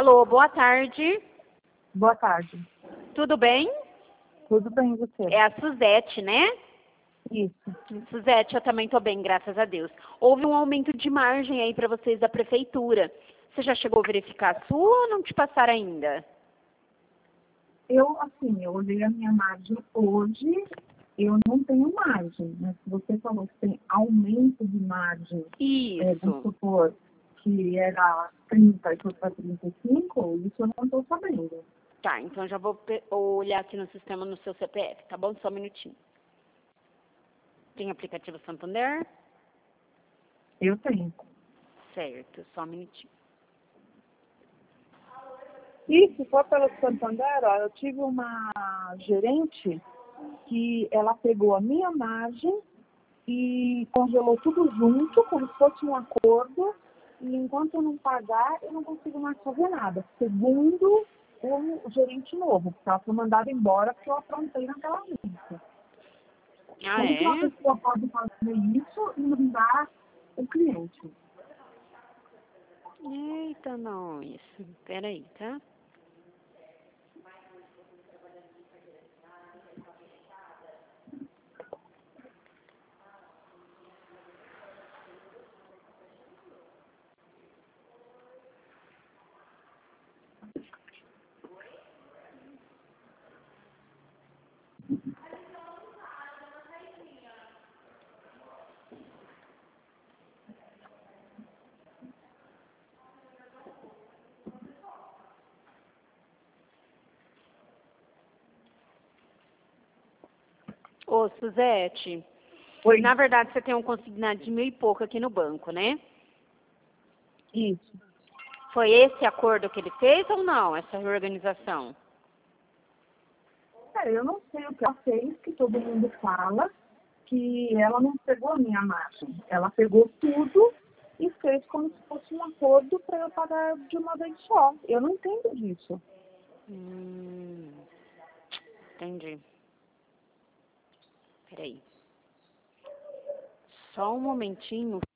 Alô, boa tarde. Boa tarde. Tudo bem? Tudo bem, e você? É a Suzete, né? Isso. Suzete, eu também tô bem, graças a Deus. Houve um aumento de margem aí para vocês da prefeitura. Você já chegou a verificar a sua ou não te passaram ainda? Eu olhei a minha margem hoje, eu não tenho margem, mas se você falou que tem aumento de margem, vamos Isso. supor que era 30 e foi para 35, isso eu não estou sabendo. Tá, então já vou olhar aqui no sistema no seu CPF, tá bom? Só um minutinho. Tem aplicativo Santander? Eu tenho. Certo, só um minutinho. E se for pelo Santander, ó, eu tive uma gerente que ela pegou a minha margem e congelou tudo junto, como se fosse um acordo, e enquanto eu não pagar, eu não consigo mais fazer nada. Segundo o gerente novo, porque ela foi mandada embora porque eu aprontei naquela agência. Ah, Como que uma é? pessoa pode fazer isso e não dar o cliente? Eita, nós. Peraí, tá? Ô, Suzete, Oi? na verdade você tem um consignado de 1.000 e pouco aqui no banco, né? Isso. Foi esse acordo que ele fez ou não, essa reorganização? Eu não sei o que ela fez, que todo mundo fala que ela não pegou a minha margem. Ela pegou tudo e fez como se fosse um acordo para eu pagar de uma vez só. Eu não entendo disso. Entendi. Peraí. Só um momentinho,